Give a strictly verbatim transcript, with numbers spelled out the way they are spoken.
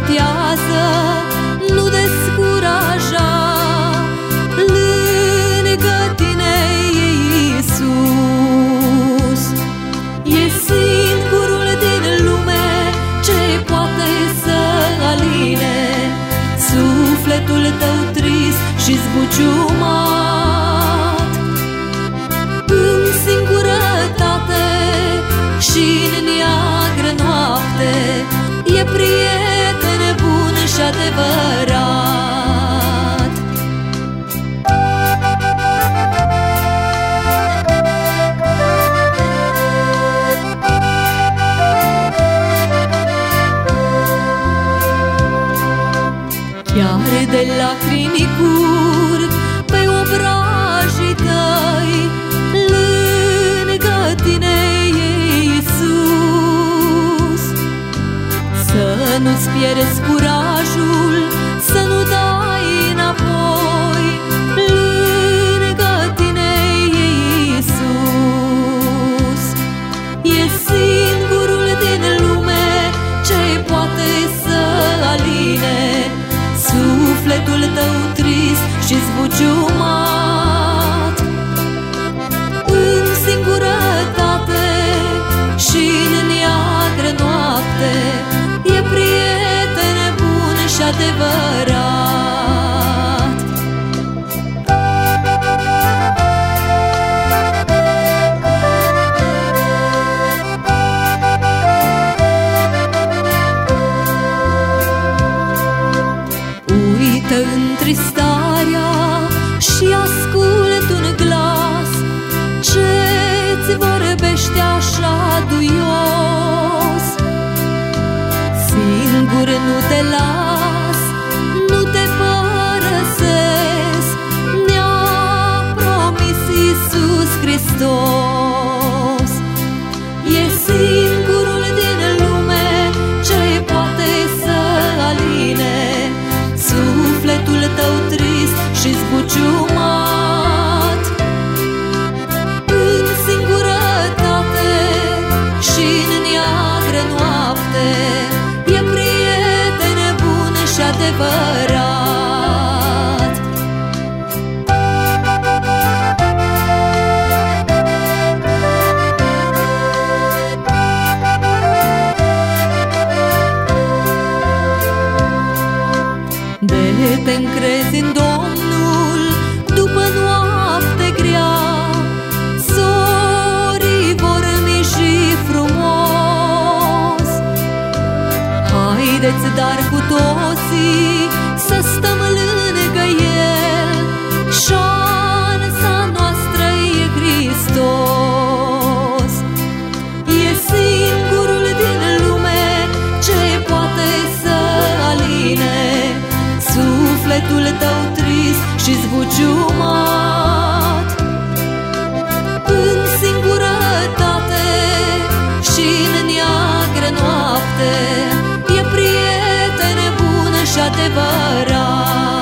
botează, nu descuraja. Lângă tine e Iisus, e singurul din lume ce poate să aline sufletul tău trist și zbuciumat. În singurătate și în neagră noapte e prieten bun și adevărat. Chiar de lacrimi curg pe obrajii tăi, lângă tine e Iisus. Să nu-ți pierzi curajul, să nu dai înapoi, lângă tine e Iisus. E singurul din lume ce poate să aline sufletul tău trist și zbuciumat. În singurătate și în neagră noapte e prieten bun și adevărat. Uită întristarea și ascult un glas ce-ți vorbește așa duios. Singur nu te las, nu te părăsesc, ne-a promis Iisus Hristos. E singurul din lume ce poate să aline sufletul tău trist și zbuciumat. În singurătate și în neagră noapte e prieten bun și adevărat. De te încrezi în Domnul după noapte grea, zorii vor miji frumos. Haideți dar cu toții să stăm lângă El, șansa noastră e Hristos. E singurul din lume ce poate să aline sufletul tău trist și zbuciumat. În singurătate și în neagră noapte e prieten bun și adevărat.